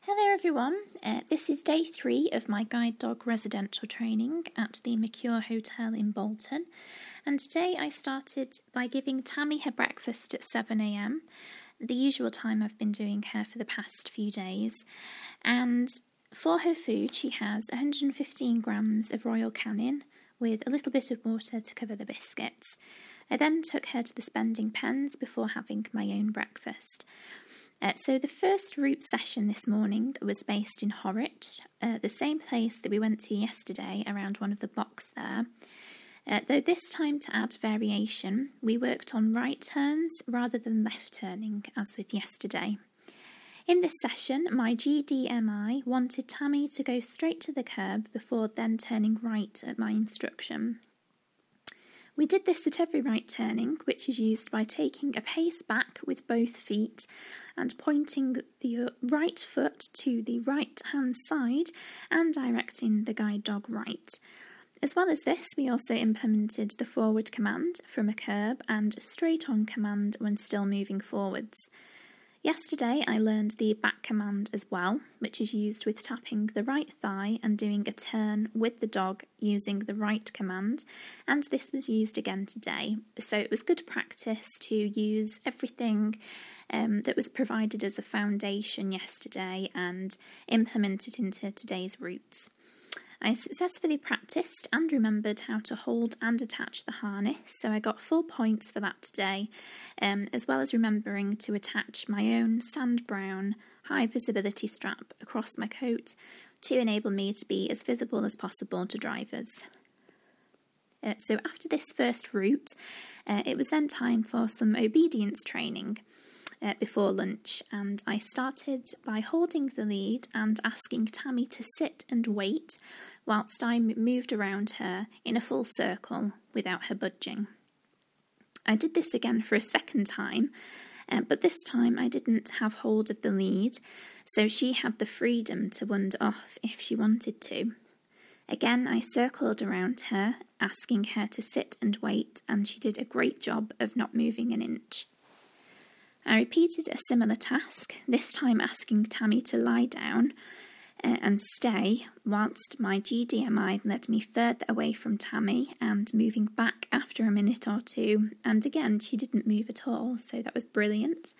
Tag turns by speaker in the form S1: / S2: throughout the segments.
S1: Hello everyone, this is day 3 of my guide dog residential training at the Mercure Hotel in Bolton, and today I started by giving Tammy her breakfast at 7 a.m, the usual time I've been doing her for the past few days, and for her food she has 115 grams of Royal Canin with a little bit of water to cover the biscuits. I then took her to the spending pens before having my own breakfast. So the first route session this morning was based in Horwich, the same place that we went to yesterday around one of the blocks there. Though this time, to add variation, we worked on right turns rather than left turning as with yesterday. In this session, my GDMI wanted Tammy to go straight to the curb before then turning right at my instruction. We did this at every right turning, which is used by taking a pace back with both feet and pointing the right foot to the right-hand side and directing the guide dog right. As well as this, we also implemented the forward command from a curb and straight on command when still moving forwards. Yesterday I learned the back command as well, which is used with tapping the right thigh and doing a turn with the dog using the right command, and this was used again today. So it was good practice to use everything that was provided as a foundation yesterday and implement it into today's routes. I successfully practiced and remembered how to hold and attach the harness, so I got full points for that today, as well as remembering to attach my own sand brown high visibility strap across my coat to enable me to be as visible as possible to drivers. So after this first route, it was then time for some obedience training before lunch, and I started by holding the lead and asking Tammy to sit and wait whilst I moved around her in a full circle without her budging. I did this again for a second time, but this time I didn't have hold of the lead, so she had the freedom to wander off if she wanted to. Again, I circled around her, asking her to sit and wait, and she did a great job of not moving an inch. I repeated a similar task, this time asking Tammy to lie down and stay, whilst my GDMI led me further away from Tammy and moving back after a minute or two, and again she didn't move at all, so that was brilliant.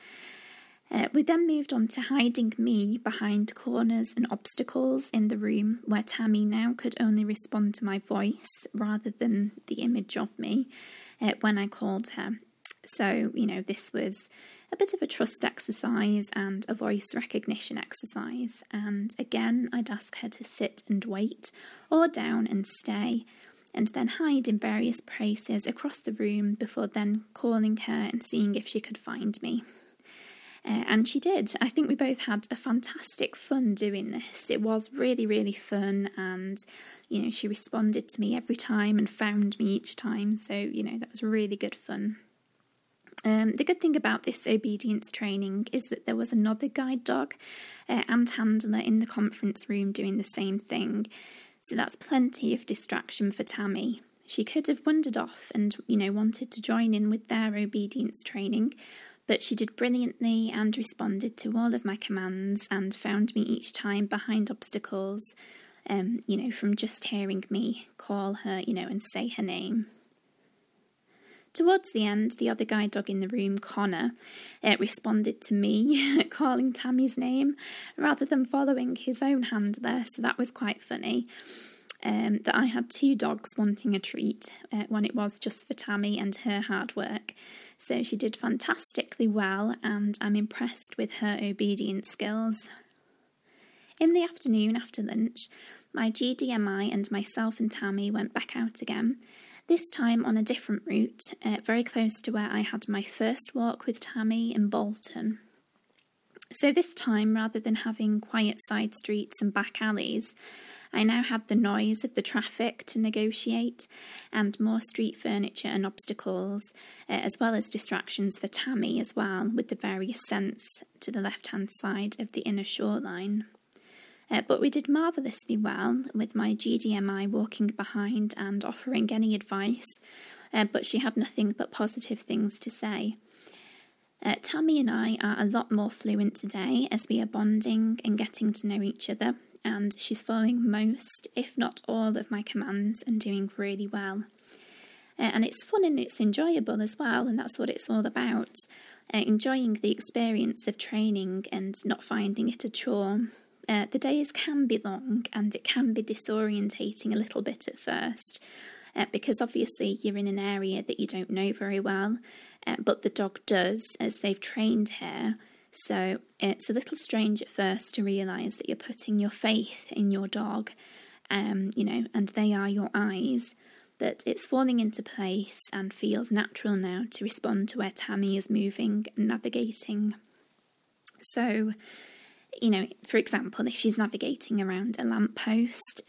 S1: We then moved on to hiding me behind corners and obstacles in the room where Tammy now could only respond to my voice rather than the image of me when I called her. So, this was a bit of a trust exercise and a voice recognition exercise. And again, I'd ask her to sit and wait, or down and stay, and then hide in various places across the room before then calling her and seeing if she could find me. And she did. I think we both had a fantastic fun doing this. It was really, really fun, and, she responded to me every time and found me each time. So, that was really good fun. The good thing about this obedience training is that there was another guide dog and handler in the conference room doing the same thing, so that's plenty of distraction for Tammy. She could have wandered off and, wanted to join in with their obedience training, but she did brilliantly and responded to all of my commands and found me each time behind obstacles, from just hearing me call her, and say her name. Towards the end, the other guide dog in the room, Connor, responded to me calling Tammy's name rather than following his own handler, so that was quite funny. That I had two dogs wanting a treat when it was just for Tammy and her hard work. So she did fantastically well, and I'm impressed with her obedience skills. In the afternoon after lunch, my GDMI and myself and Tammy went back out again, this time on a different route, very close to where I had my first walk with Tammy in Bolton. So this time, rather than having quiet side streets and back alleys, I now had the noise of the traffic to negotiate and more street furniture and obstacles, as well as distractions for Tammy as well, with the various scents to the left-hand side of the inner shoreline. But we did marvellously well, with my GDMI walking behind and offering any advice, but she had nothing but positive things to say. Tammy and I are a lot more fluent today as we are bonding and getting to know each other, and she's following most, if not all, of my commands and doing really well. And it's fun and it's enjoyable as well, and that's what it's all about. Enjoying the experience of training and not finding it a chore. The days can be long and it can be disorientating a little bit at first, because obviously you're in an area that you don't know very well, but the dog does, as they've trained her. So it's a little strange at first to realise that you're putting your faith in your dog, and they are your eyes. But it's falling into place and feels natural now to respond to where Tammy is moving and navigating. So, for example, if she's navigating around a lamppost,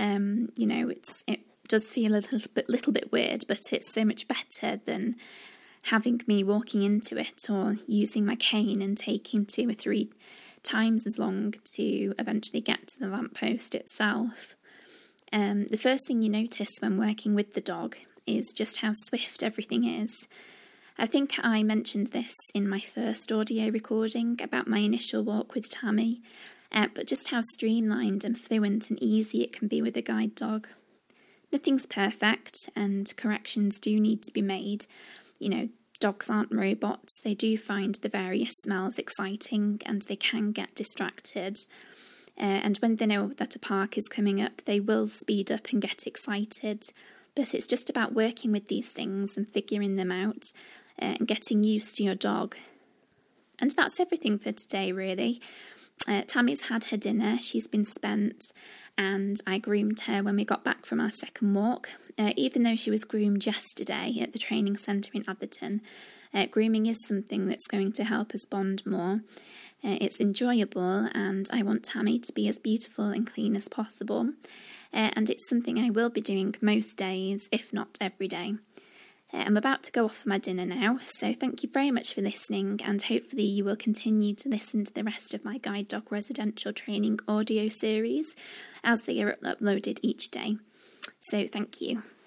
S1: it does feel a little bit weird, but it's so much better than having me walking into it or using my cane and taking 2 or 3 times as long to eventually get to the lamppost itself. The first thing you notice when working with the dog is just how swift everything is. I think I mentioned this in my first audio recording about my initial walk with Tammy, but just how streamlined and fluent and easy it can be with a guide dog. Nothing's perfect, and corrections do need to be made. Dogs aren't robots. They do find the various smells exciting, and they can get distracted. And when they know that a park is coming up, they will speed up and get excited. But it's just about working with these things and figuring them out and getting used to your dog. And that's everything for today, really. Tammy's had her dinner. She's been spent, and I groomed her when we got back from our second walk. Even though she was groomed yesterday at the training centre in Atherton, grooming is something that's going to help us bond more. It's enjoyable, and I want Tammy to be as beautiful and clean as possible. And it's something I will be doing most days, if not every day. I'm about to go off for my dinner now, so thank you very much for listening, and hopefully you will continue to listen to the rest of my Guide Dog Residential Training audio series as they are uploaded each day. So thank you.